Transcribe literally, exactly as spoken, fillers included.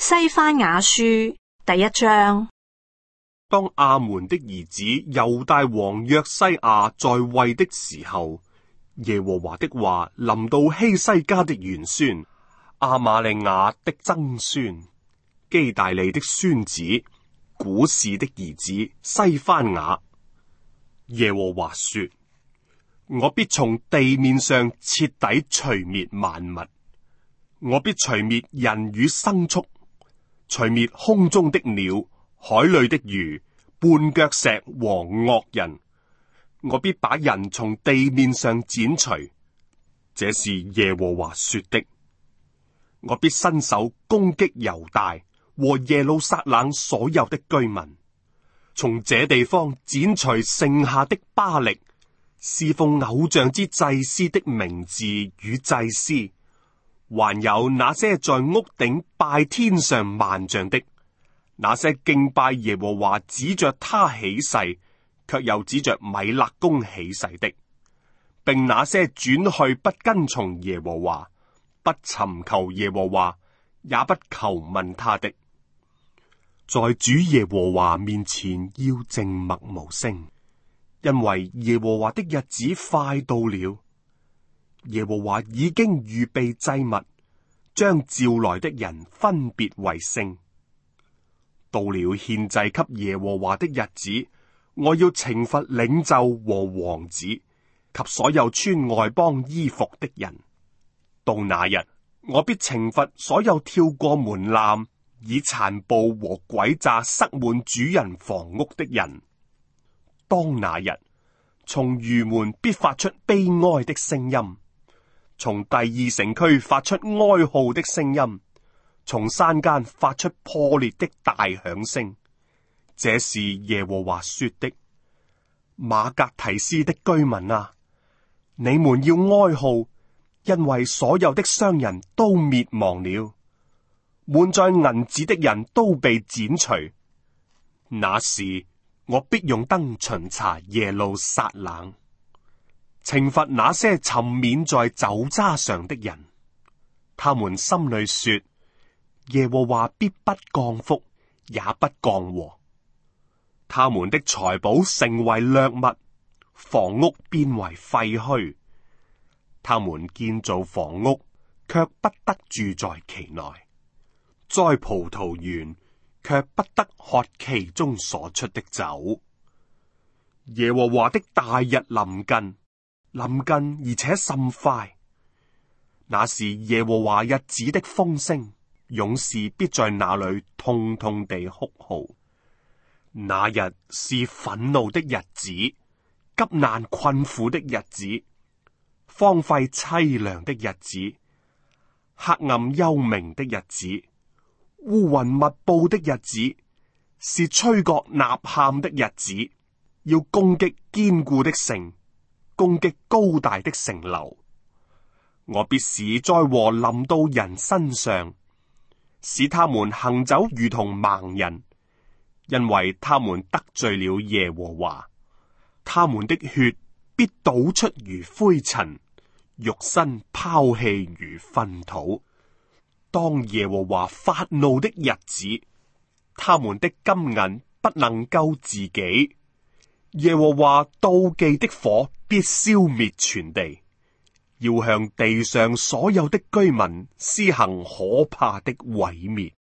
西番雅書第一章。 當亞捫的兒子猶大王約西亞在位的時候，耶和華的話臨到希西家的玄孫亞瑪利亞的曾孫基大利的孫子古士的兒子西番雅。耶和華說：我必從地面上徹底除滅萬物，我必除滅人與牲畜，除滅空中的鳥、海裏的魚、絆腳石和惡人。我必把人從地面上剪除，這是耶和華說的。我必伸手攻擊猶大和耶路撒冷所有的居民，從這地方剪除剩下的巴力、侍奉偶像之祭司的名字與祭司，還有那些在屋頂拜天上萬象的，那些敬拜耶和華指着他起誓，卻又指着米勒公起誓的，並那些轉去不跟從耶和華，不尋求耶和華，也不求問他的，在主耶和華面前要靜默無聲，因為耶和華的日子快到了。耶和華已經預備祭物，將召來的人分別為聖。到了獻祭給耶和華的日子，我要懲罰領袖和王子及所有穿外邦衣服的人。到那日，我必懲罰所有跳過門檻，以殘暴和詭詐塞滿主人房屋的人。當那日，從魚門必發出悲哀的聲音，從第二城區發出哀號的聲音，從山間發出破裂的大響聲。這是耶和華說的。馬革提斯的居民啊，你們要哀號，因為所有的商人都滅亡了，滿載銀子的人都被剪除。那時我必用燈巡查耶路撒冷，懲罰那些沉湎在酒渣上的人。他們心裏說：耶和華必不降福，也不降禍。他們的財寶成為掠物，房屋變為廢墟。他們建造房屋，卻不得住在其內；栽葡萄園，卻不得喝其中所出的酒。耶和華的大日臨近，臨近而且甚快。那是耶和華日子的風聲，勇士必在那裏痛痛地哭號。那日是憤怒的日子，急難困苦的日子，荒廢淒涼的日子，黑暗幽冥的日子，烏雲密布的日子，是吹角吶喊的日子。要攻擊堅固的城，攻擊高大的城樓。我必使災禍臨到人身上，使他們行走如同盲人。因為他們得罪了耶和華，他們的血必倒出如灰塵，肉身拋棄如糞土。當耶和華發怒的日子，他們的金銀不能救自己。耶和華妒忌的火必消滅全地，要向地上所有的居民施行可怕的毀滅。